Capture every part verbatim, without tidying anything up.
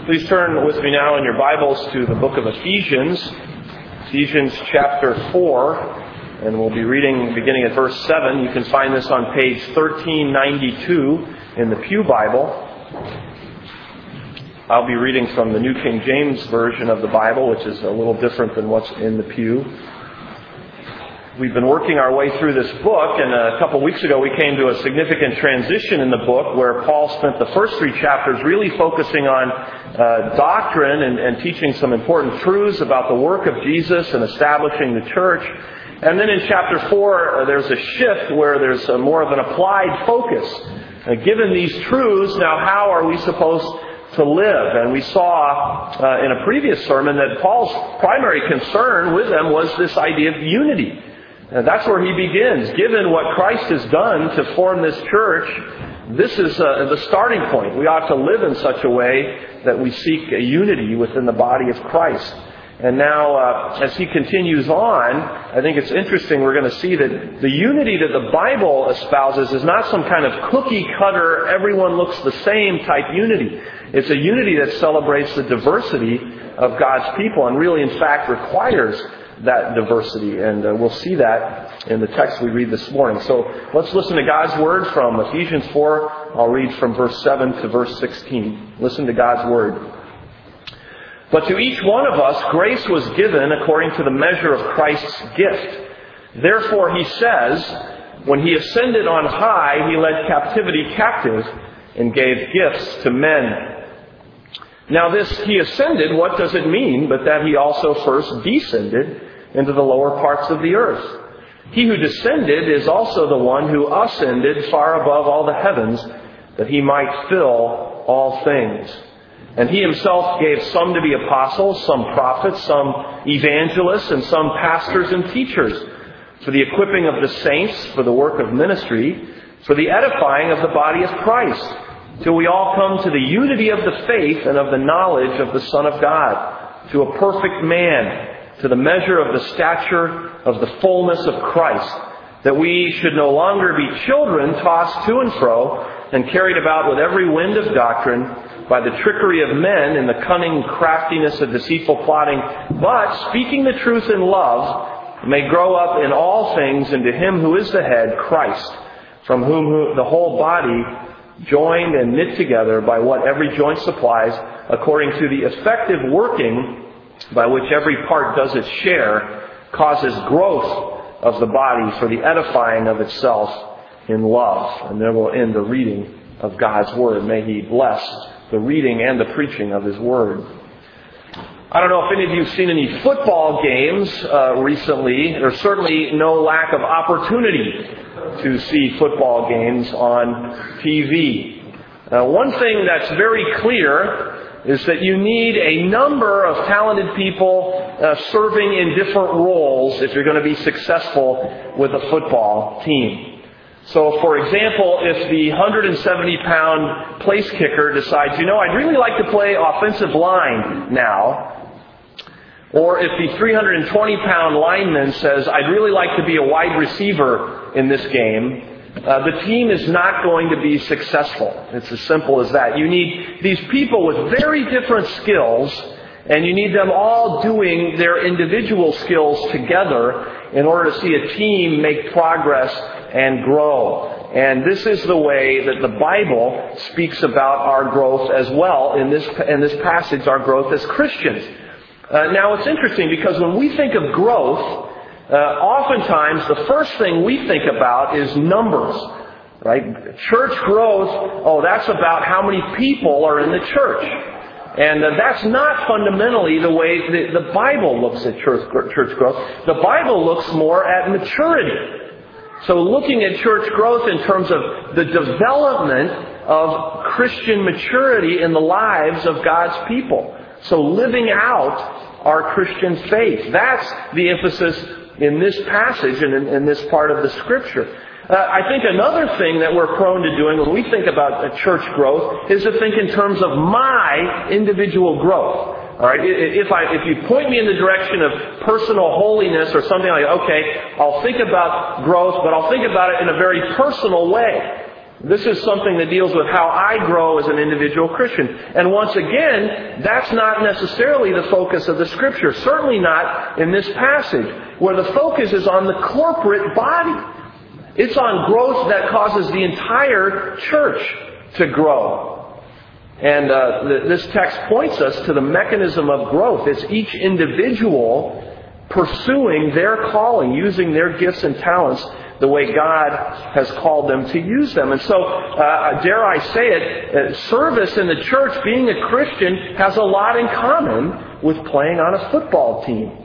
Please turn with me now in your Bibles to the book of Ephesians, Ephesians chapter four, and we'll be reading beginning at verse seven. You can find this on page thirteen ninety-two in the Pew Bible. I'll be reading from the New King James Version of the Bible, which is a little different than what's in the pew. We've been working our way through this book, and a couple weeks ago we came to a significant transition in the book where Paul spent the first three chapters really focusing on uh, doctrine and, and teaching some important truths about the work of Jesus and establishing the church. And then in chapter four, uh, there's a shift where there's a more of an applied focus. Uh, given these truths, now how are we supposed to live? And we saw uh, in a previous sermon that Paul's primary concern with them was this idea of unity. And that's where he begins. Given what Christ has done to form this church, this is uh, the starting point. We ought to live in such a way that we seek a unity within the body of Christ. And now, uh, as he continues on, I think it's interesting. We're going to see that the unity that the Bible espouses is not some kind of cookie-cutter, everyone looks the same type unity. It's a unity that celebrates the diversity of God's people and really, in fact, requires that diversity. And uh, we'll see that in the text we read this morning. So let's listen to God's Word from Ephesians four. I'll read from verse seven to verse sixteen. Listen to God's Word. But to each one of us grace was given according to the measure of Christ's gift. Therefore, he says, when he ascended on high, he led captivity captive and gave gifts to men. Now this, he ascended, what does it mean but that he also first descended into the lower parts of the earth? He who descended is also the one who ascended far above all the heavens, that he might fill all things. And he himself gave some to be apostles, some prophets, some evangelists, and some pastors and teachers, for the equipping of the saints, for the work of ministry, for the edifying of the body of Christ, till we all come to the unity of the faith and of the knowledge of the Son of God, to a perfect man, to the measure of the stature of the fullness of Christ, that we should no longer be children tossed to and fro and carried about with every wind of doctrine by the trickery of men and the cunning craftiness of deceitful plotting, but speaking the truth in love may grow up in all things into Him who is the head, Christ, from whom the whole body, joined and knit together by what every joint supplies, according to the effective working by which every part does its share, causes growth of the body for the edifying of itself in love. And then we'll end the reading of God's Word. May He bless the reading and the preaching of His Word. I don't know if any of you have seen any football games uh, recently. There's certainly no lack of opportunity to see football games on T V. Uh, one thing that's very clear is that you need a number of talented people uh, serving in different roles if you're going to be successful with a football team. So, for example, if the one hundred seventy pound place kicker decides, you know, I'd really like to play offensive line now, or if the three hundred twenty pound lineman says, I'd really like to be a wide receiver in this game, uh, the team is not going to be successful. It's as simple as that. You need these people with very different skills, and you need them all doing their individual skills together in order to see a team make progress and grow. And this is the way that the Bible speaks about our growth as well in this, in this passage, our growth as Christians. Uh, now, it's interesting because when we think of growth, uh, oftentimes the first thing we think about is numbers, right? Church growth, oh, that's about how many people are in the church. And uh, that's not fundamentally the way the, the Bible looks at church, church growth. The Bible looks more at maturity. So looking at church growth in terms of the development of Christian maturity in the lives of God's people. So living out our Christian faith. That's the emphasis in this passage and in, in this part of the Scripture. Uh, I think another thing that we're prone to doing when we think about a church growth is to think in terms of my individual growth. All right, if I if you point me in the direction of personal holiness or something like, okay, I'll think about growth, but I'll think about it in a very personal way. This is something that deals with how I grow as an individual Christian. And once again, that's not necessarily the focus of the Scripture. Certainly not in this passage, where the focus is on the corporate body. It's on growth that causes the entire church to grow. And uh, th- this text points us to the mechanism of growth. It's each individual pursuing their calling, using their gifts and talents the way God has called them to use them. And so, uh, dare I say it, uh, service in the church, being a Christian, has a lot in common with playing on a football team.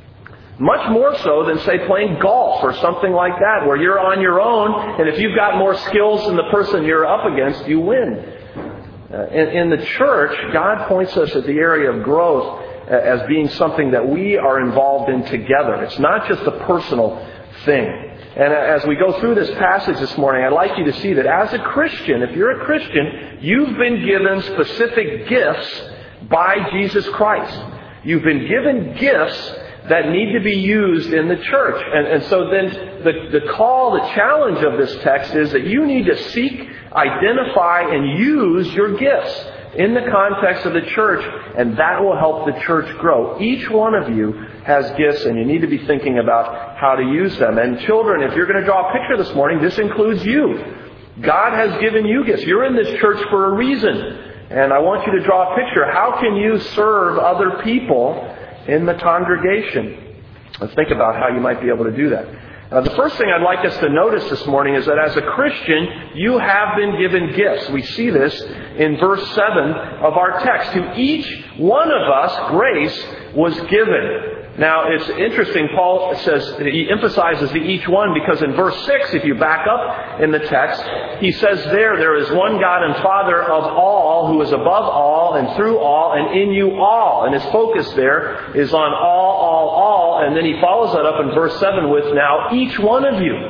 Much more so than, say, playing golf or something like that, where you're on your own, and if you've got more skills than the person you're up against, you win. Uh, in, in the church, God points us at the area of growth uh, as being something that we are involved in together. It's not just a personal thing. And as we go through this passage this morning, I'd like you to see that as a Christian, if you're a Christian, you've been given specific gifts by Jesus Christ. You've been given gifts that need to be used in the church. And, and so then the, the call, the challenge of this text is that you need to seek, identify, and use your gifts in the context of the church, and that will help the church grow. Each one of you has gifts, and you need to be thinking about how to use them. And children, if you're going to draw a picture this morning, this includes you. God has given you gifts. You're in this church for a reason. And I want you to draw a picture. How can you serve other people in the congregation? Let's think about how you might be able to do that. Uh, the first thing I'd like us to notice this morning is that as a Christian, you have been given gifts. We see this in verse seven of our text. To each one of us, grace was given. Now, it's interesting, Paul says, he emphasizes the each one because in verse six, if you back up in the text, he says there, there is one God and Father of all, who is above all and through all and in you all. And his focus there is on all, all, all. And then he follows that up in verse seven with now each one of you.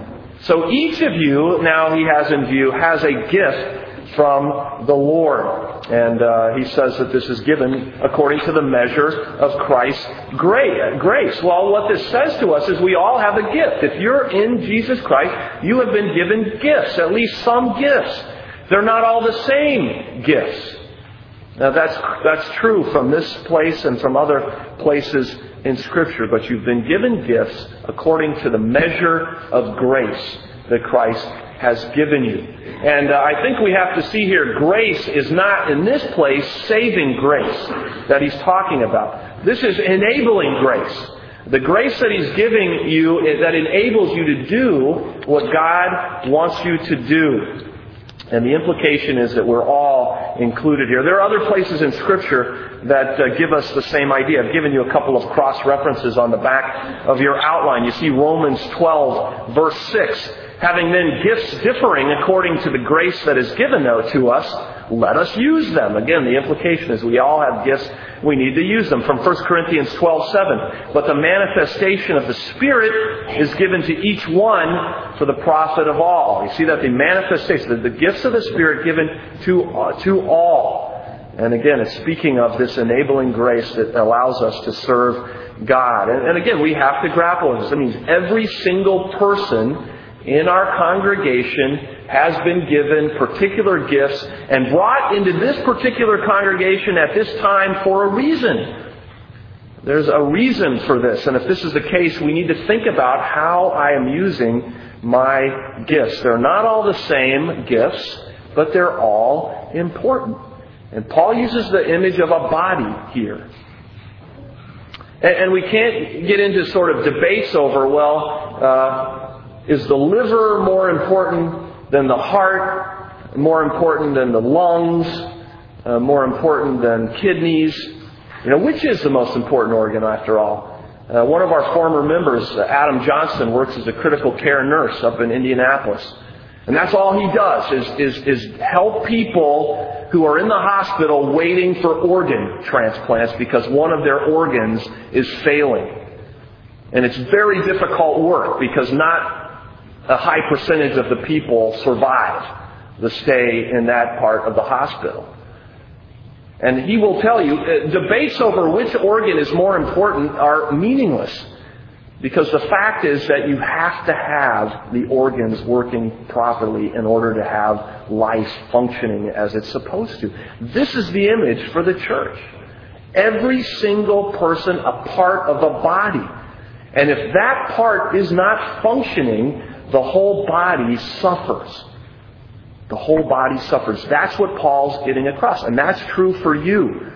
So each of you, now he has in view, has a gift from the Lord. And uh, he says that this is given according to the measure of Christ's grace. Well, what this says to us is we all have a gift. If you're in Jesus Christ, you have been given gifts, at least some gifts. They're not all the same gifts. Now that's that's true from this place and from other places in Scripture, but you've been given gifts according to the measure of grace that Christ has given you. And uh, I think we have to see here, grace is not, in this place, saving grace that he's talking about. This is enabling grace. The grace that he's giving you is that enables you to do what God wants you to do. And the implication is that we're all included here. There are other places in Scripture that uh, give us the same idea. I've given you a couple of cross-references on the back of your outline. You see Romans twelve, verse six. Having then gifts differing according to the grace that is given to us, let us use them. Again, the implication is we all have gifts. We need to use them. From First Corinthians twelve seven. But the manifestation of the Spirit is given to each one for the profit of all. You see that the manifestation, the gifts of the Spirit given to, uh, to all. And again, it's speaking of this enabling grace that allows us to serve God. And, and again, we have to grapple with this. That means every single person in our congregation has been given particular gifts and brought into this particular congregation at this time for a reason. There's a reason for this. And if this is the case, we need to think about how I am using my gifts. They're not all the same gifts, but they're all important. And Paul uses the image of a body here. And, and we can't get into sort of debates over, well, uh, is the liver more important than the heart, more important than the lungs, uh, more important than kidneys? You know, which is the most important organ after all? Uh, one of our former members, Adam Johnson, works as a critical care nurse up in Indianapolis. And that's all he does, is, is, is help people who are in the hospital waiting for organ transplants because one of their organs is failing. And it's very difficult work because not a high percentage of the people survive the stay in that part of the hospital. And he will tell you, debates over which organ is more important are meaningless. Because the fact is that you have to have the organs working properly in order to have life functioning as it's supposed to. This is the image for the church. Every single person a part of a body. And if that part is not functioning, the whole body suffers. The whole body suffers. That's what Paul's getting across. And that's true for you.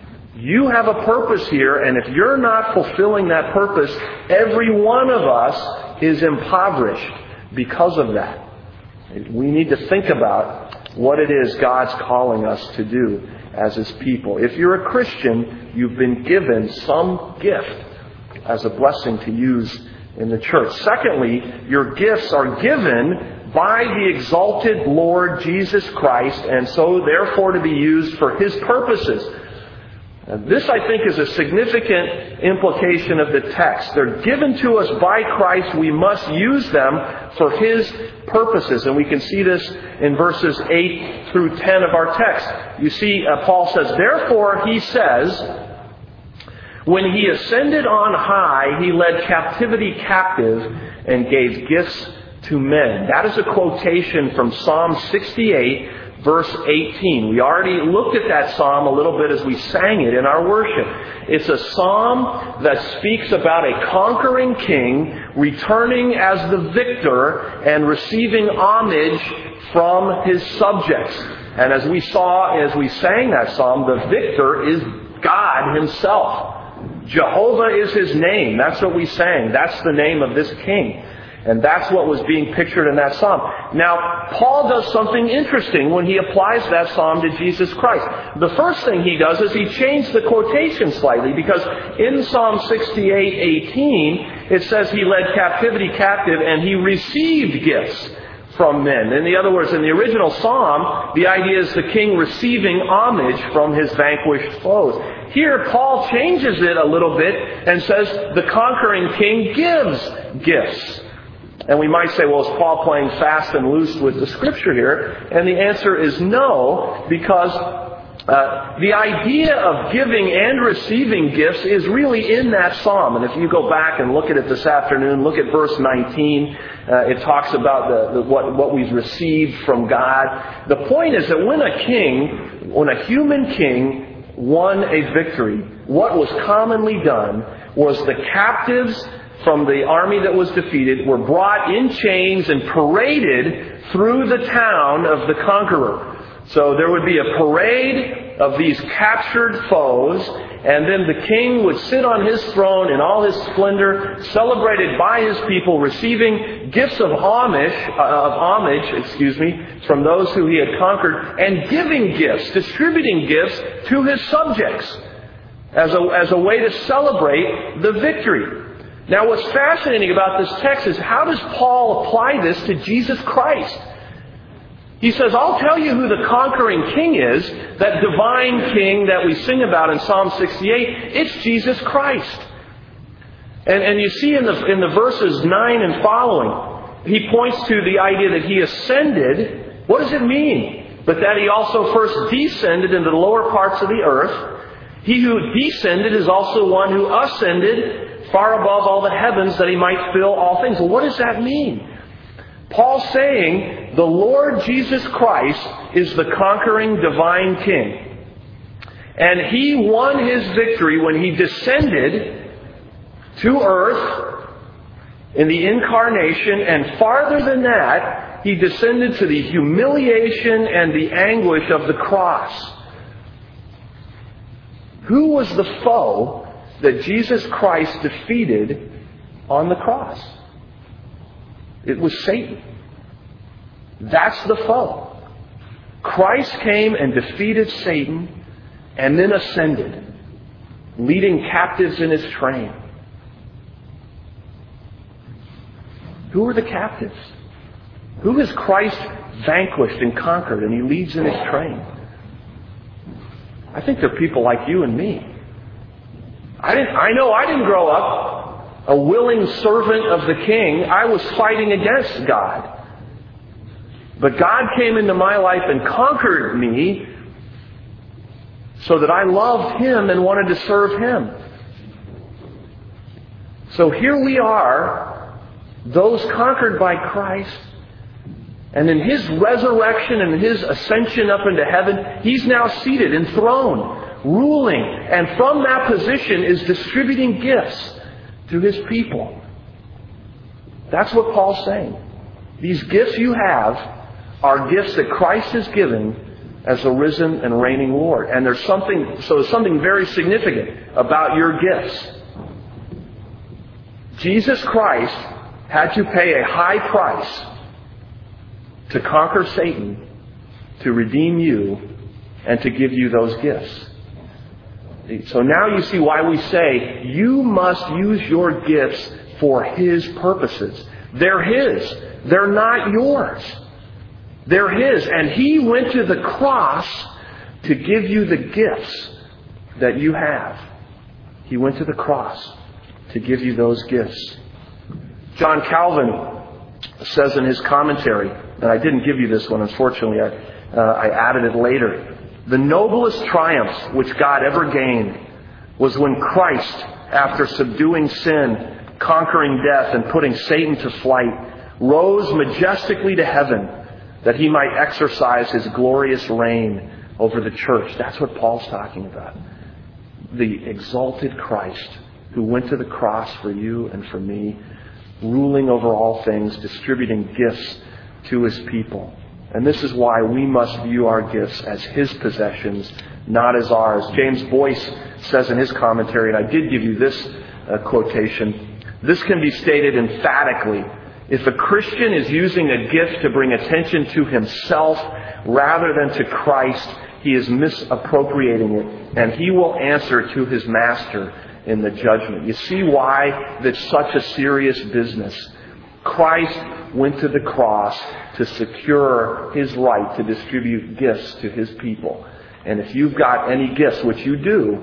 You have a purpose here, and if you're not fulfilling that purpose, every one of us is impoverished because of that. We need to think about what it is God's calling us to do as His people. If you're a Christian, you've been given some gift as a blessing to use in the church. Secondly, your gifts are given by the exalted Lord Jesus Christ, and so therefore to be used for His purposes. This, I think, is a significant implication of the text. They're given to us by Christ. We must use them for His purposes. And we can see this in verses eight through ten of our text. You see, uh, Paul says, "Therefore," he says, "when He ascended on high, He led captivity captive and gave gifts to men." That is a quotation from Psalm sixty-eight, verse eighteen. We already looked at that psalm a little bit as we sang it in our worship. It's a psalm that speaks about a conquering king returning as the victor and receiving homage from his subjects. And as we saw, as we sang that psalm, the victor is God Himself. Jehovah is His name. That's what we sang. That's the name of this king. And that's what was being pictured in that psalm. Now, Paul does something interesting when he applies that psalm to Jesus Christ. The first thing he does is he changed the quotation slightly, because in Psalm sixty-eight eighteen, it says He led captivity captive and He received gifts from men. In the other words, in the original psalm, the idea is the king receiving homage from his vanquished foes. Here, Paul changes it a little bit and says the conquering king gives gifts. And we might say, well, is Paul playing fast and loose with the Scripture here? And the answer is no, because uh, the idea of giving and receiving gifts is really in that psalm. And if you go back and look at it this afternoon, look at verse nineteen. Uh, it talks about the, the, what, what we've received from God. The point is that when a king, when a human king won a victory, what was commonly done was the captives from the army that was defeated were brought in chains and paraded through the town of the conqueror. So there would be a parade of these captured foes, and then the king would sit on his throne in all his splendor, celebrated by his people, receiving gifts of homage, uh, of homage, excuse me, from those who he had conquered, and giving gifts, distributing gifts to his subjects as a, as a way to celebrate the victory. Now, what's fascinating about this text is how does Paul apply this to Jesus Christ? He says, I'll tell you who the conquering king is, that divine king that we sing about in Psalm sixty-eight. It's Jesus Christ. And, and you see in the, in the verses nine and following, he points to the idea that He ascended. What does it mean? But that He also first descended into the lower parts of the earth. He who descended is also one who ascended far above all the heavens, that He might fill all things. Well, what does that mean? Paul's saying the Lord Jesus Christ is the conquering divine king. And He won His victory when He descended to earth in the incarnation. And farther than that, He descended to the humiliation and the anguish of the cross. Who was the foe that Jesus Christ defeated on the cross? It was Satan. That's the foe. Christ came and defeated Satan and then ascended, leading captives in His train. Who are the captives? Who has Christ vanquished and conquered and He leads in His train? I think they're people like you and me. I didn't, I know I didn't grow up a willing servant of the king. I was fighting against God. But God came into my life and conquered me so that I loved Him and wanted to serve Him. So here we are, those conquered by Christ, and in His resurrection and His ascension up into heaven, He's now seated, enthroned, ruling, and from that position is distributing gifts to His people. That's what Paul's saying. These gifts you have are gifts that Christ has given as the risen and reigning Lord. And there's something, so there's something very significant about your gifts. Jesus Christ had to pay a high price to conquer Satan, to redeem you, and to give you those gifts. So now you see why we say you must use your gifts for His purposes. They're His. They're not yours. They're His. And He went to the cross to give you the gifts that you have. He went to the cross to give you those gifts. John Calvin says in his commentary, and I didn't give you this one, unfortunately, I, uh, I added it later. The noblest triumph which God ever gained was when Christ, after subduing sin, conquering death, and putting Satan to flight, rose majestically to heaven that He might exercise His glorious reign over the church. That's what Paul's talking about. The exalted Christ who went to the cross for you and for me, ruling over all things, distributing gifts to His people. And this is why we must view our gifts as His possessions, not as ours. James Boyce says in his commentary, and I did give you this uh, quotation, this can be stated emphatically. If a Christian is using a gift to bring attention to himself rather than to Christ, he is misappropriating it, and he will answer to his master in the judgment. You see why that's such a serious business. Christ went to the cross to secure His right to distribute gifts to His people. And if you've got any gifts, which you do,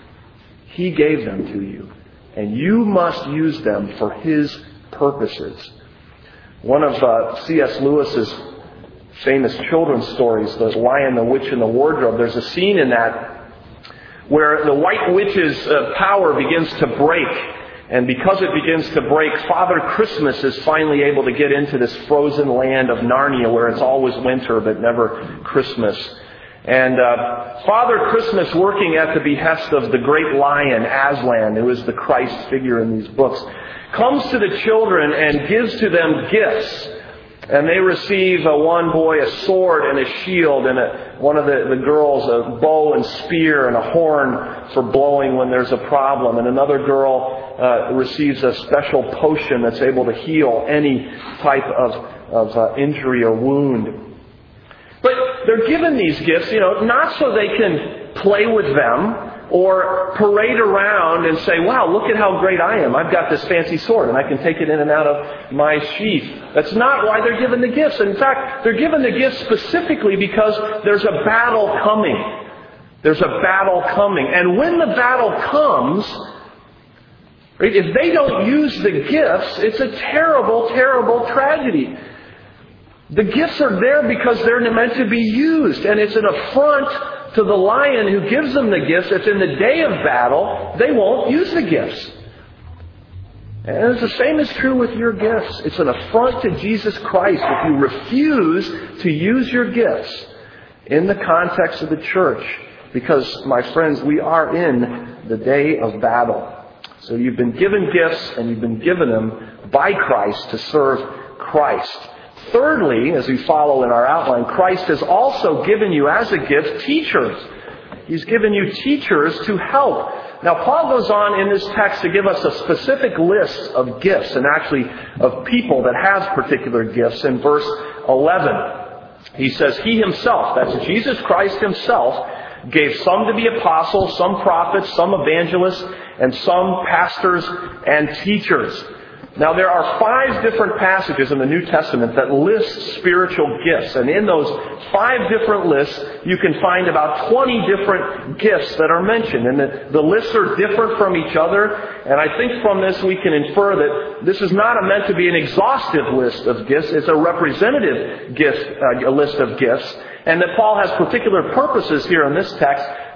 He gave them to you. And you must use them for His purposes. One of uh, C S Lewis's famous children's stories, The Lion, the Witch, and the Wardrobe, there's a scene in that where the White Witch's uh, power begins to break. And because it begins to break, Father Christmas is finally able to get into this frozen land of Narnia where it's always winter but never Christmas. And uh, Father Christmas, working at the behest of the great lion, Aslan, who is the Christ figure in these books, comes to the children and gives to them gifts. And they receive, uh, one boy, a sword and a shield, and a, one of the, the girls a bow and spear and a horn for blowing when there's a problem. And another girl uh, receives a special potion that's able to heal any type of, of uh, injury or wound. But they're given these gifts, you know, not so they can play with them or parade around and say, wow, look at how great I am. I've got this fancy sword and I can take it in and out of my sheath. That's not why they're given the gifts. In fact, they're given the gifts specifically because there's a battle coming. There's a battle coming. And when the battle comes, right, if they don't use the gifts, it's a terrible, terrible tragedy. The gifts are there because they're meant to be used. And it's an affront to the lion who gives them the gifts. If in the day of battle, they won't use the gifts. And it's the same is true with your gifts. It's an affront to Jesus Christ if you refuse to use your gifts in the context of the church. Because, my friends, we are in the day of battle. So you've been given gifts, and you've been given them by Christ to serve Christ. Thirdly, as we follow in our outline, Christ has also given you as a gift teachers. He's given you teachers to help. Now, Paul goes on in this text to give us a specific list of gifts, and actually of people that has particular gifts. In verse eleven, he says, He Himself, that's Jesus Christ Himself, gave some to be apostles, some prophets, some evangelists, and some pastors and teachers. Now, there are five different passages in the New Testament that list spiritual gifts. And in those five different lists, you can find about twenty different gifts that are mentioned. And the, the lists are different from each other. And I think from this we can infer that this is not a meant to be an exhaustive list of gifts. It's a representative gift, uh, a list of gifts. And that Paul has particular purposes here in this text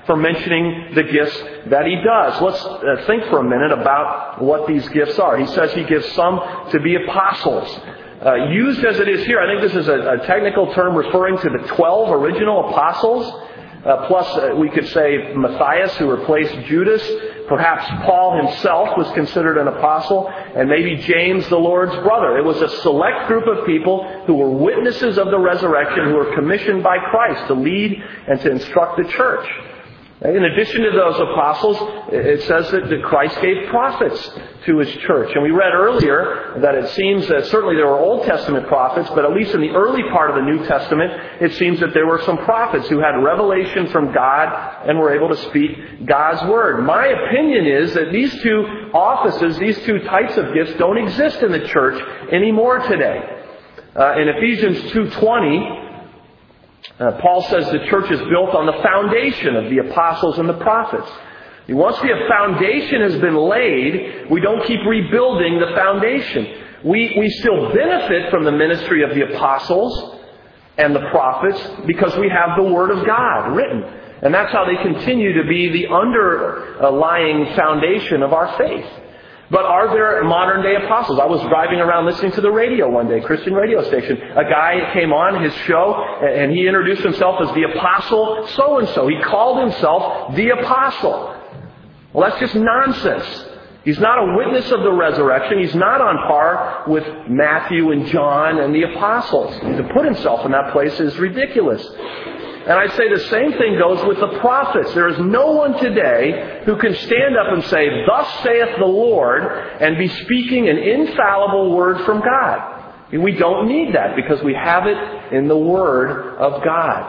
for mentioning the gifts that he does. Let's uh, think for a minute about what these gifts are. He says he gives some to be apostles. Uh, used as it is here, I think this is a, a technical term referring to the twelve original apostles. Uh, plus, uh, we could say Matthias, who replaced Judas. Perhaps Paul himself was considered an apostle. And maybe James, the Lord's brother. It was a select group of people who were witnesses of the resurrection, who were commissioned by Christ to lead and to instruct the church. In addition to those apostles, it says that Christ gave prophets to His church. And we read earlier that it seems that certainly there were Old Testament prophets, but at least in the early part of the New Testament, it seems that there were some prophets who had revelation from God and were able to speak God's Word. My opinion is that these two offices, these two types of gifts, don't exist in the church anymore today. Uh, in Ephesians two twenty, Uh, Paul says the church is built on the foundation of the apostles and the prophets. Once the foundation has been laid, we don't keep rebuilding the foundation. We, we still benefit from the ministry of the apostles and the prophets because we have the Word of God written. And that's how they continue to be the underlying foundation of our faith. But are there modern day apostles? I was driving around listening to the radio one day, Christian radio station. A guy came on his show and he introduced himself as the apostle so-and-so. He called himself the apostle. Well, that's just nonsense. He's not a witness of the resurrection. He's not on par with Matthew and John and the apostles. To put himself in that place is ridiculous. And I'd say the same thing goes with the prophets. There is no one today who can stand up and say, "Thus saith the Lord," and be speaking an infallible word from God. And we don't need that because we have it in the Word of God.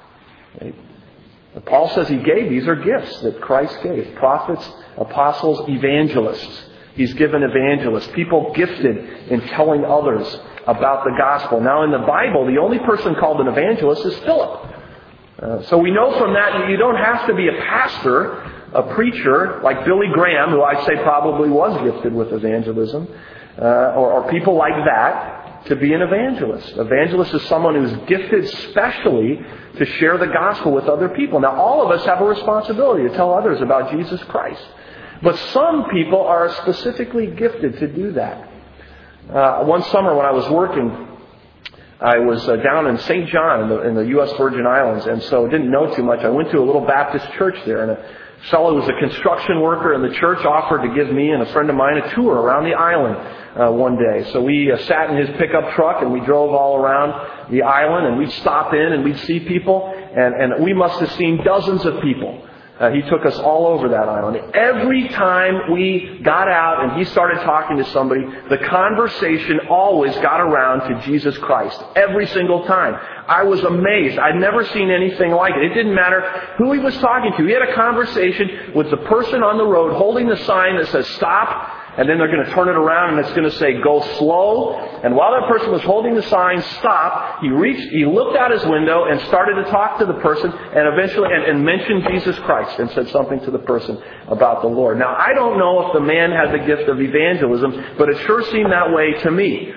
Paul says he gave. These are gifts that Christ gave. Prophets, apostles, evangelists. He's given evangelists, people gifted in telling others about the gospel. Now in the Bible, the only person called an evangelist is Philip. Uh, so we know from that you don't have to be a pastor, a preacher, like Billy Graham, who I'd say probably was gifted with evangelism, uh, or, or people like that, to be an evangelist. Evangelist is someone who's gifted specially to share the gospel with other people. Now, all of us have a responsibility to tell others about Jesus Christ. But some people are specifically gifted to do that. Uh, one summer when I was working, I was uh, down in Saint John in the, in the U S Virgin Islands, and so didn't know too much. I went to a little Baptist church there, and a fellow who was a construction worker in the church offered to give me and a friend of mine a tour around the island uh, one day. So we uh, sat in his pickup truck, and we drove all around the island, and we'd stop in, and we'd see people, and, and we must have seen dozens of people. Uh, he took us all over that island. Every time we got out and he started talking to somebody, the conversation always got around to Jesus Christ. Every single time. I was amazed. I'd never seen anything like it. It didn't matter who he was talking to. He had a conversation with the person on the road holding the sign that says stop. And then they're going to turn it around and it's going to say, go slow. And while that person was holding the sign, stop, he reached, he looked out his window and started to talk to the person and eventually, and, and mentioned Jesus Christ and said something to the person about the Lord. Now, I don't know if the man had the gift of evangelism, but it sure seemed that way to me.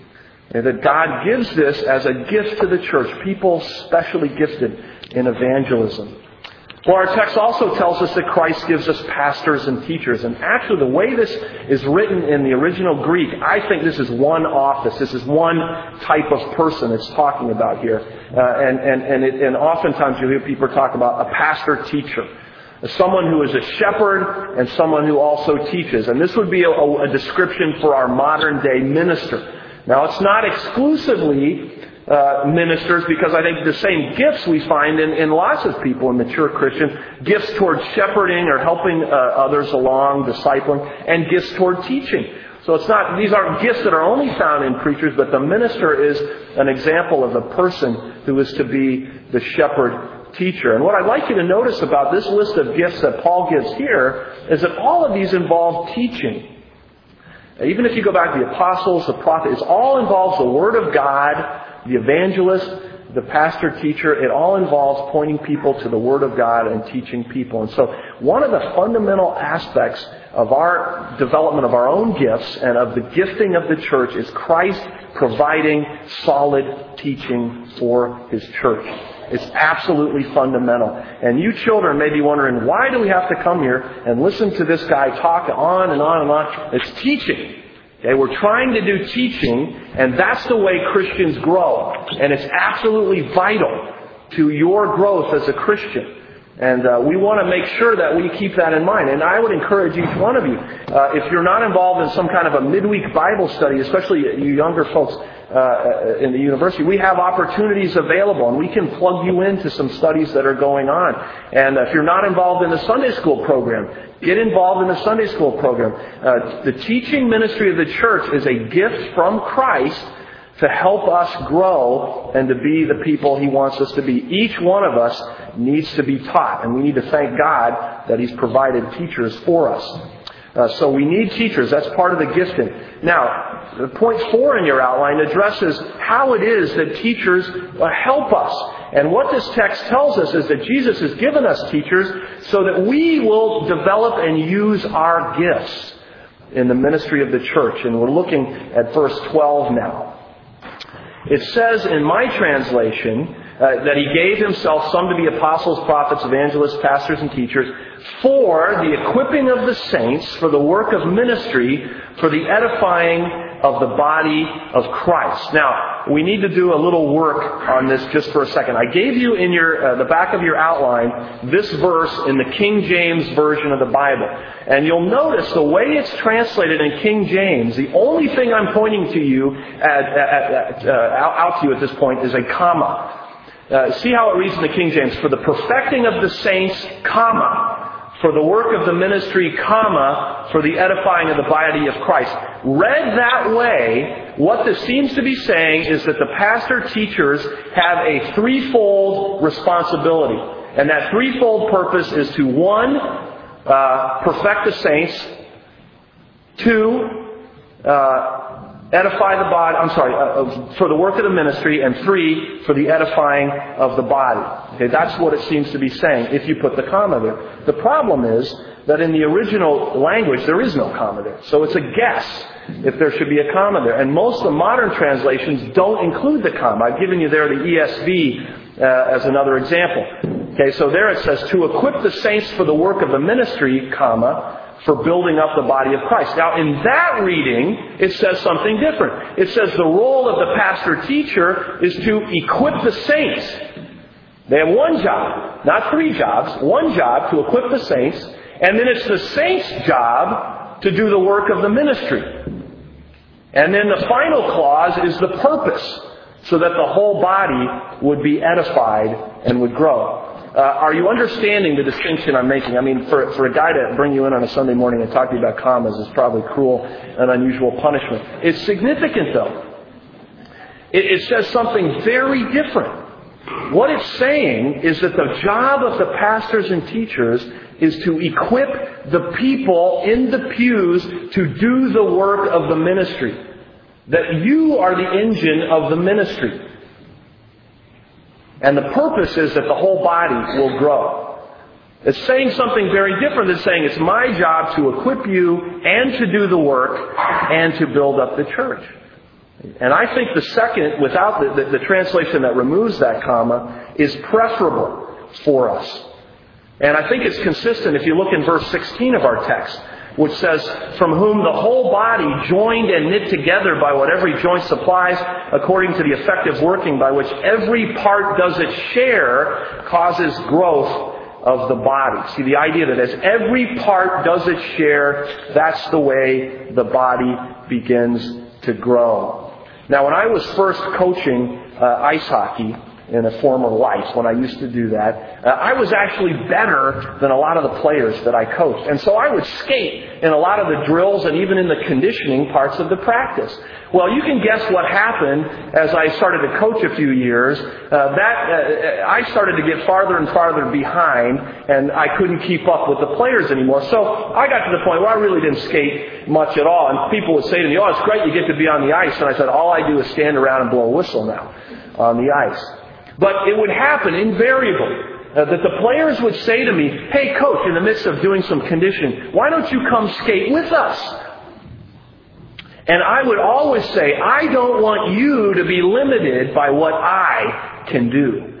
And that God gives this as a gift to the church, people specially gifted in evangelism. Well, our text also tells us that Christ gives us pastors and teachers. And actually, the way this is written in the original Greek, I think this is one office. This is one type of person it's talking about here. Uh, and and and, it, and oftentimes you hear people talk about a pastor-teacher. Someone who is a shepherd and someone who also teaches. And this would be a, a description for our modern-day minister. Now, it's not exclusively Uh, ministers, because I think the same gifts we find in, in lots of people in mature Christians, gifts toward shepherding or helping uh, others along, discipling, and gifts toward teaching. So it's not, these aren't gifts that are only found in preachers, but the minister is an example of the person who is to be the shepherd teacher. And what I'd like you to notice about this list of gifts that Paul gives here is that all of these involve teaching. Even if you go back to the apostles, the prophets, it all involves the Word of God, the evangelist, the pastor, teacher. It all involves pointing people to the Word of God and teaching people. And so one of the fundamental aspects of our development of our own gifts and of the gifting of the church is Christ providing solid teaching for His church. It's absolutely fundamental. And you children may be wondering, why do we have to come here and listen to this guy talk on and on and on? It's teaching. Okay, we're trying to do teaching, and that's the way Christians grow. And it's absolutely vital to your growth as a Christian. And uh, we want to make sure that we keep that in mind. And I would encourage each one of you, uh, if you're not involved in some kind of a midweek Bible study, especially you younger folks uh, in the university, we have opportunities available, and we can plug you into some studies that are going on. And if you're not involved in the Sunday school program, get involved in the Sunday school program. Uh, the teaching ministry of the church is a gift from Christ to help us grow and to be the people He wants us to be. Each one of us needs to be taught, and we need to thank God that He's provided teachers for us. Uh, so we need teachers. That's part of the gifting. Now, point four in your outline addresses how it is that teachers uh, help us. And what this text tells us is that Jesus has given us teachers so that we will develop and use our gifts in the ministry of the church. And we're looking at verse twelve now. It says in my translation uh, that He gave Himself some to be apostles, prophets, evangelists, pastors, and teachers for the equipping of the saints, for the work of ministry, for the edifying of the body of Christ. Now, we need to do a little work on this just for a second. I gave you in your uh, the back of your outline this verse in the King James Version of the Bible. And you'll notice the way it's translated in King James, the only thing I'm pointing to you at, at, at, uh, out to you at this point is a comma. Uh, see how it reads in the King James. For the perfecting of the saints, comma. For the work of the ministry, comma, for the edifying of the body of Christ. Read that way, what this seems to be saying is that the pastor-teachers have a threefold responsibility. And that threefold purpose is to, one, uh, perfect the saints, two, uh, edify the body, I'm sorry, uh, for the work of the ministry, and three, for the edifying of the body. Okay, that's what it seems to be saying, if you put the comma there. The problem is that in the original language, there is no comma there. So it's a guess if there should be a comma there. And most of the modern translations don't include the comma. I've given you there the E S V uh, as another example. Okay, so there it says, to equip the saints for the work of the ministry, comma, for building up the body of Christ. Now, in that reading, it says something different. It says the role of the pastor-teacher is to equip the saints. They have one job, not three jobs, one job to equip the saints, and then it's the saints' job to do the work of the ministry. And then the final clause is the purpose, so that the whole body would be edified and would grow. Uh, are you understanding the distinction I'm making? I mean, for, for a guy to bring you in on a Sunday morning and talk to you about commas is probably cruel and unusual punishment. It's significant, though. It, it says something very different. What it's saying is that the job of the pastors and teachers is to equip the people in the pews to do the work of the ministry. That you are the engine of the ministry. And the purpose is that the whole body will grow. It's saying something very different than saying it's my job to equip you and to do the work and to build up the church. And I think the second, without the, the, the translation that removes that comma, is preferable for us. And I think it's consistent if you look in verse sixteen of our text, which says, from whom the whole body, joined and knit together by what every joint supplies, according to the effective working by which every part does its share, causes growth of the body. See, the idea that as every part does its share, that's the way the body begins to grow. Now, when I was first coaching uh, ice hockey in a former life, when I used to do that, uh, I was actually better than a lot of the players that I coached. And so I would skate in a lot of the drills and even in the conditioning parts of the practice. Well, you can guess what happened as I started to coach a few years. Uh, that uh, I started to get farther and farther behind, and I couldn't keep up with the players anymore. So I got to the point where I really didn't skate much at all. And people would say to me, "Oh, it's great you get to be on the ice." And I said, "All I do is stand around and blow a whistle now on the ice." But it would happen invariably. Uh, that the players would say to me, "Hey, coach, in the midst of doing some conditioning, why don't you come skate with us?" And I would always say, I don't want you to be limited by what I can do.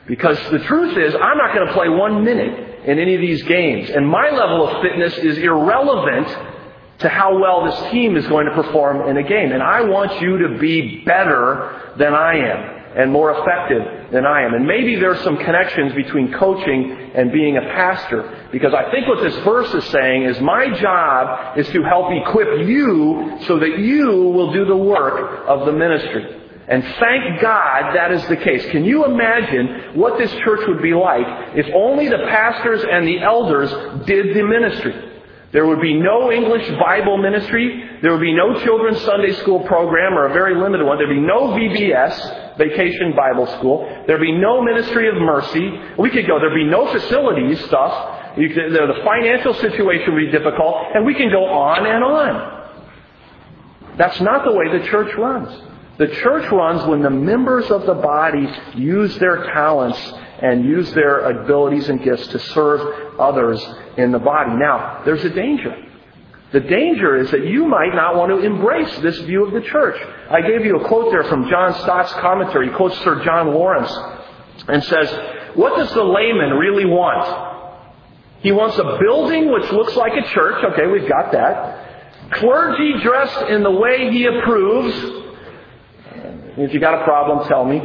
Because the truth is, I'm not going to play one minute in any of these games. And my level of fitness is irrelevant to how well this team is going to perform in a game. And I want you to be better than I am and more effective than I am. And maybe there's some connections between coaching and being a pastor. Because I think what this verse is saying is my job is to help equip you so that you will do the work of the ministry. And thank God that is the case. Can you imagine what this church would be like if only the pastors and the elders did the ministry? There would be no English Bible ministry. There would be no children's Sunday school program, or a very limited one. There would be no V B S, Vacation Bible School. There would be no Ministry of Mercy. We could go. There would be no facilities stuff. You could, the financial situation would be difficult. And we can go on and on. That's not the way the church runs. The church runs when the members of the body use their talents and use their abilities and gifts to serve others in the body. Now, there's a danger. The danger is that you might not want to embrace this view of the church. I gave you a quote there from John Stott's commentary. He quotes Sir John Lawrence and says, "What does the layman really want? He wants a building which looks like a church." Okay, we've got that. "Clergy dressed in the way he approves." If you got a problem, tell me.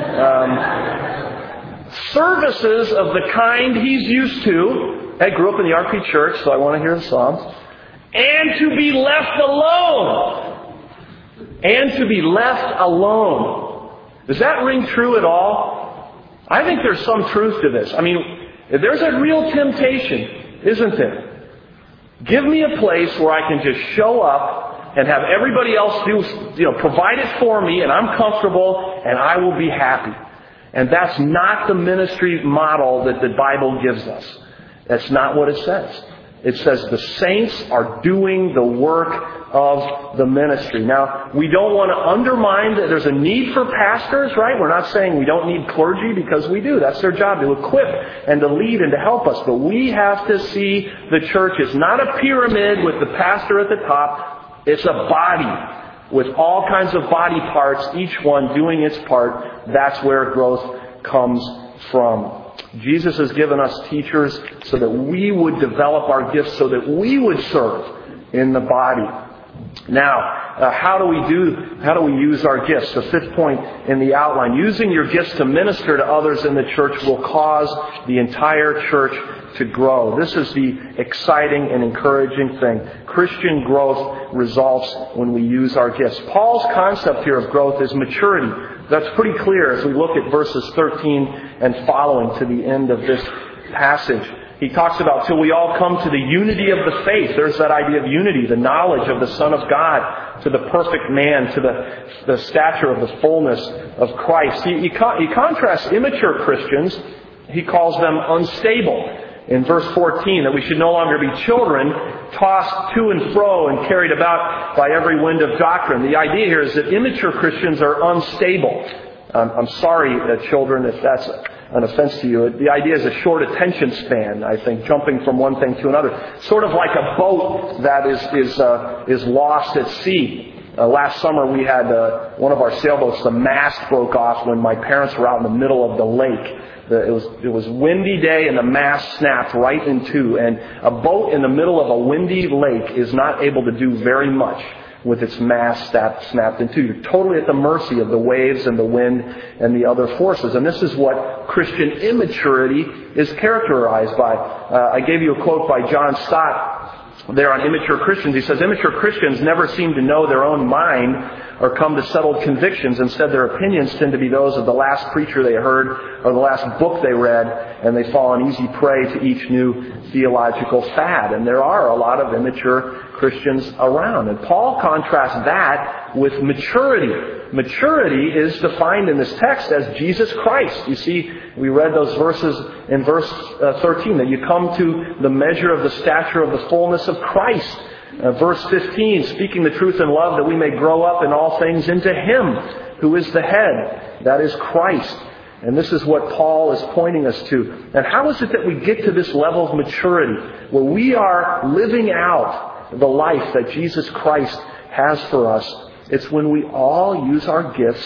Um, services of the kind he's used to. I grew up in the R P church, so I want to hear the Psalms. And to be left alone. And to be left alone. Does that ring true at all? I think there's some truth to this. I mean, there's a real temptation, isn't there? Give me a place where I can just show up and have everybody else do, you know, provide it for me, and I'm comfortable, and I will be happy. And that's not the ministry model that the Bible gives us. That's not what it says. It says the saints are doing the work of the ministry. Now, we don't want to undermine that there's a need for pastors, right? We're not saying we don't need clergy, because we do. That's their job, to equip and to lead and to help us. But we have to see the church as not a pyramid with the pastor at the top. It's a body with all kinds of body parts, each one doing its part. That's where growth comes from. Jesus has given us teachers so that we would develop our gifts, so that we would serve in the body. Now, uh, how do we do, how do we use our gifts? The fifth point in the outline. Using your gifts to minister to others in the church will cause the entire church to grow. This is the exciting and encouraging thing. Christian growth results when we use our gifts. Paul's concept here of growth is maturity. That's pretty clear as we look at verses thirteen and following to the end of this passage. He talks about till we all come to the unity of the faith. There's that idea of unity, the knowledge of the Son of God, to the perfect man, to the, the stature of the fullness of Christ. He, he, con- he contrasts immature Christians. He calls them unstable. In verse fourteen, that we should no longer be children, tossed to and fro and carried about by every wind of doctrine. The idea here is that immature Christians are unstable. Um, I'm sorry, uh, children, if that's an offense to you. The idea is a short attention span, I think, jumping from one thing to another. Sort of like a boat that is is uh, is lost at sea. Uh, last summer we had uh, one of our sailboats, the mast broke off when my parents were out in the middle of the lake. The, it was it was a windy day and the mast snapped right in two. And a boat in the middle of a windy lake is not able to do very much with its mast snapped, snapped in two. You're totally at the mercy of the waves and the wind and the other forces. And this is what Christian immaturity is characterized by. Uh, I gave you a quote by John Stott there on immature Christians. He says, immature Christians never seem to know their own mind or come to settled convictions. Instead, their opinions tend to be those of the last preacher they heard or the last book they read, and they fall an easy prey to each new theological fad. And there are a lot of immature Christians around. And Paul contrasts that with maturity. Maturity is defined in this text as Jesus Christ. You see, we read those verses in verse uh, thirteen, that you come to the measure of the stature of the fullness of Christ. Uh, verse fifteen, speaking the truth in love, that we may grow up in all things into Him who is the head, that is Christ. And this is what Paul is pointing us to. And how is it that we get to this level of maturity, where we are living out the life that Jesus Christ has for us? It's when we all use our gifts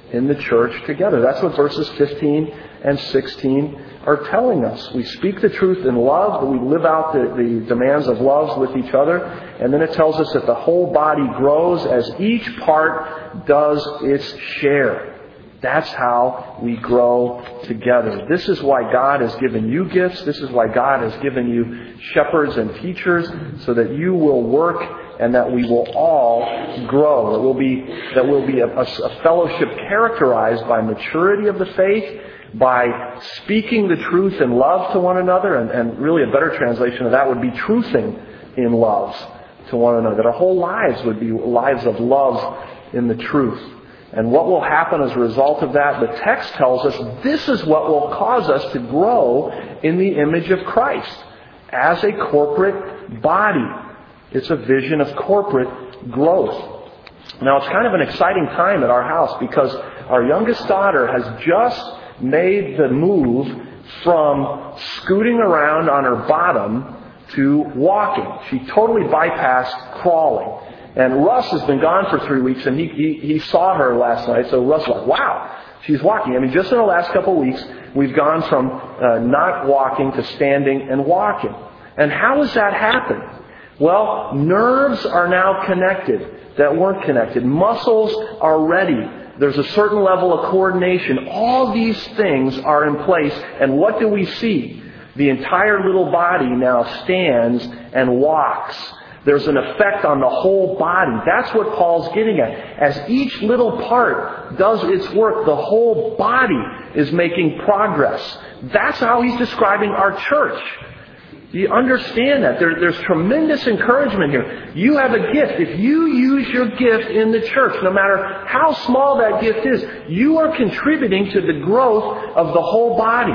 in the church together. That's what verses fifteen and sixteen are telling us. We speak the truth in love, we live out the, the demands of love with each other, and then it tells us that the whole body grows as each part does its share. That's how we grow together. This is why God has given you gifts. This is why God has given you shepherds and teachers, so that you will work and that we will all grow. It will be, that will be a, a, a fellowship characterized by maturity of the faith, by speaking the truth in love to one another, and, and really a better translation of that would be truthing in love to one another. That our whole lives would be lives of love in the truth. And what will happen as a result of that? The text tells us this is what will cause us to grow in the image of Christ as a corporate body. It's a vision of corporate growth. Now, it's kind of an exciting time at our house because our youngest daughter has just made the move from scooting around on her bottom to walking. She totally bypassed crawling. And Russ has been gone for three weeks, and he, he, he saw her last night, so Russ was like, wow, she's walking. I mean, just in the last couple of weeks, we've gone from uh, not walking to standing and walking. And how has that happened? Well, nerves are now connected that weren't connected. Muscles are ready. There's a certain level of coordination. All these things are in place. And what do we see? The entire little body now stands and walks. There's an effect on the whole body. That's what Paul's getting at. As each little part does its work, the whole body is making progress. That's how he's describing our church. You understand that. There, there's tremendous encouragement here. You have a gift. If you use your gift in the church, no matter how small that gift is, you are contributing to the growth of the whole body.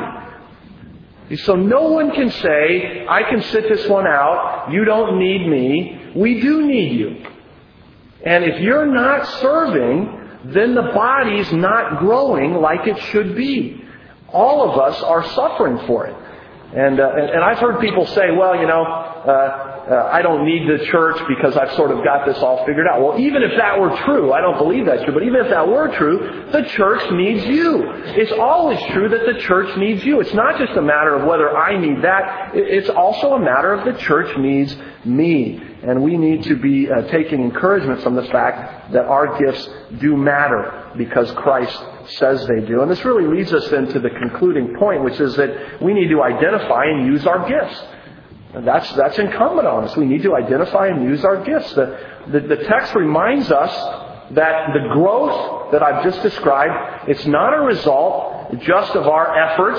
So no one can say, I can sit this one out, you don't need me. We do need you. And if you're not serving, then the body's not growing like it should be. All of us are suffering for it. And, uh, and, and I've heard people say, well, you know, uh, uh, I don't need the church because I've sort of got this all figured out. Well, even if that were true, I don't believe that's true, but even if that were true, the church needs you. It's always true that the church needs you. It's not just a matter of whether I need that. It's also a matter of the church needs me. And we need to be uh, taking encouragement from the fact that our gifts do matter because Christ says they do. And this really leads us then to the concluding point, which is that we need to identify and use our gifts. And that's that's incumbent on us. We need to identify and use our gifts. The, the, the text reminds us that the growth that I've just described, it's not a result just of our efforts.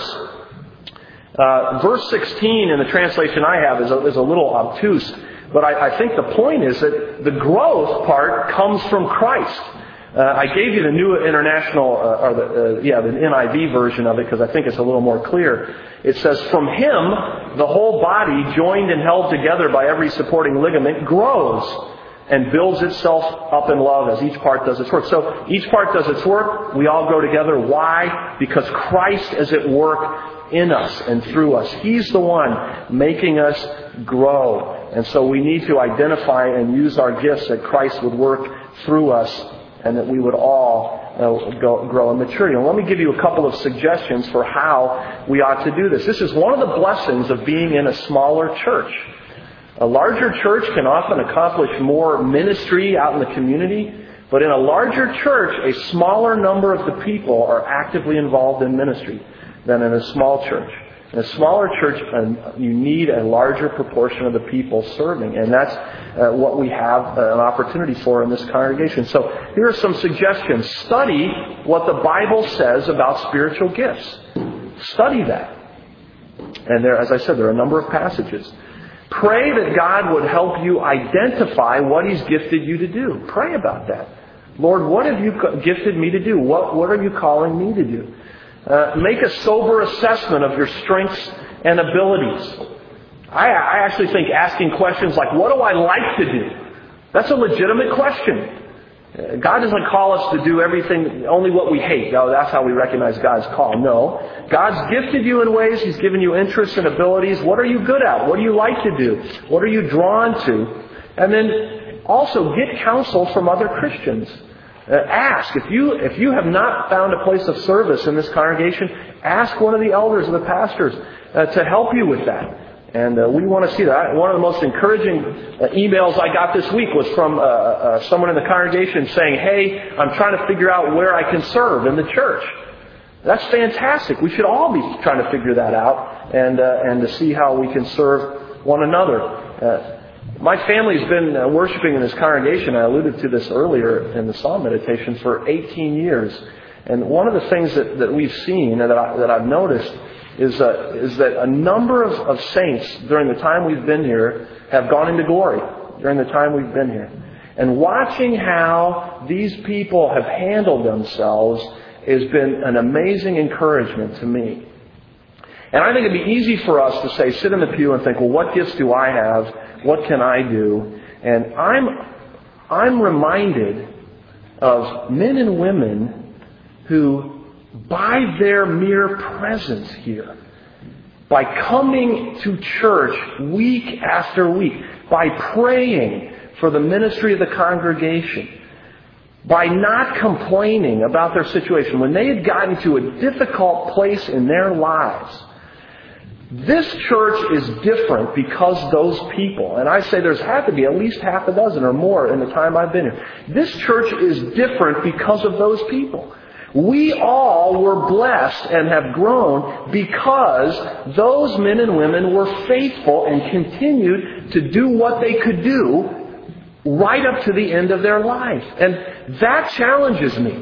Uh, verse sixteen in the translation I have is a, is a little obtuse, but I, I think the point is that the growth part comes from Christ. Uh, I gave you the New International, uh, or the, uh, yeah, the N I V version of it because I think it's a little more clear. It says, from Him, the whole body, joined and held together by every supporting ligament, grows and builds itself up in love as each part does its work. So each part does its work. We all grow together. Why? Because Christ is at work in us and through us. He's the one making us grow. And so we need to identify and use our gifts that Christ would work through us, and that we would all uh, go, grow in maturity. And let me give you a couple of suggestions for how we ought to do this. This is one of the blessings of being in a smaller church. A larger church can often accomplish more ministry out in the community, but in a larger church, a smaller number of the people are actively involved in ministry than in a small church. In a smaller church, you need a larger proportion of the people serving. And that's uh, what we have an opportunity for in this congregation. So here are some suggestions. Study what the Bible says about spiritual gifts. Study that. And there, as I said, there are a number of passages. Pray that God would help you identify what He's gifted you to do. Pray about that. Lord, what have you gifted me to do? What, what are you calling me to do? Uh, make a sober assessment of your strengths and abilities. I, I actually think asking questions like, what do I like to do? That's a legitimate question. Uh, God doesn't call us to do everything, only what we hate. Oh, that's how we recognize God's call. No. God's gifted you in ways. He's given you interests and abilities. What are you good at? What do you like to do? What are you drawn to? And then also get counsel from other Christians. Uh, ask. If you, if you have not found a place of service in this congregation, ask one of the elders or the pastors uh, to help you with that. And uh, we want to see that. One of the most encouraging uh, emails I got this week was from uh, uh, someone in the congregation saying, hey, I'm trying to figure out where I can serve in the church. That's fantastic. We should all be trying to figure that out and uh, and to see how we can serve one another. Uh, my family's been uh, worshiping in this congregation, I alluded to this earlier in the Psalm meditation, for eighteen years. And one of the things that, that we've seen and that, I, that I've noticed is, uh, is that a number of, of saints during the time we've been here have gone into glory during the time we've been here. And watching how these people have handled themselves has been an amazing encouragement to me. And I think it'd be easy for us to say, sit in the pew and think, well, what gifts do I have? What can I do? And I'm, I'm reminded of men and women who, by their mere presence here, by coming to church week after week, by praying for the ministry of the congregation, by not complaining about their situation, when they had gotten to a difficult place in their lives, this church is different because those people, and I say there's had to be at least half a dozen or more in the time I've been here. This church is different because of those people. We all were blessed and have grown because those men and women were faithful and continued to do what they could do right up to the end of their life. And that challenges me.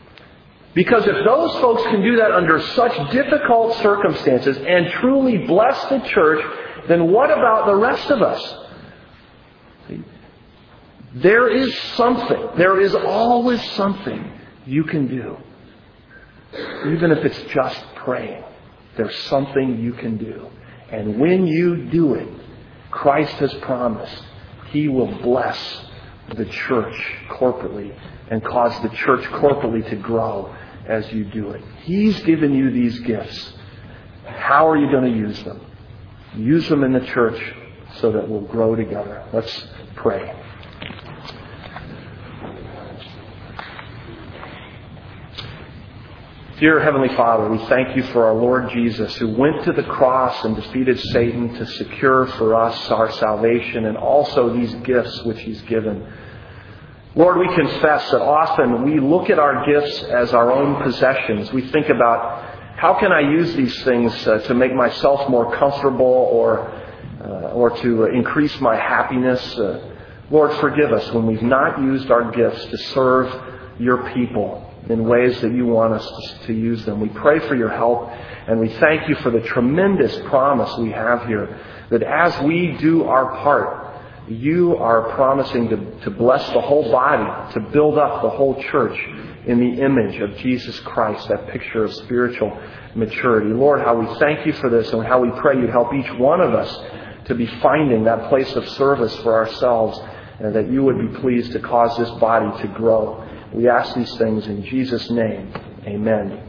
Because if those folks can do that under such difficult circumstances and truly bless the church, then what about the rest of us? See, there is something, there is always something you can do. Even if it's just praying, there's something you can do. And when you do it, Christ has promised He will bless the church corporately and cause the church corporately to grow as you do it. He's given you these gifts. How are you going to use them? Use them in the church so that we'll grow together. Let's pray. Dear Heavenly Father, we thank you for our Lord Jesus, who went to the cross and defeated Satan to secure for us our salvation and also these gifts which He's given. Lord, we confess that often we look at our gifts as our own possessions. We think about, how can I use these things uh, to make myself more comfortable or uh, or to increase my happiness? Uh, Lord, forgive us when we've not used our gifts to serve your people in ways that you want us to, to use them. We pray for your help, and we thank you for the tremendous promise we have here, that as we do our part, you are promising to, to bless the whole body, to build up the whole church in the image of Jesus Christ, that picture of spiritual maturity. Lord, how we thank you for this, and how we pray you help each one of us to be finding that place of service for ourselves, and that you would be pleased to cause this body to grow. We ask these things in Jesus' name. Amen.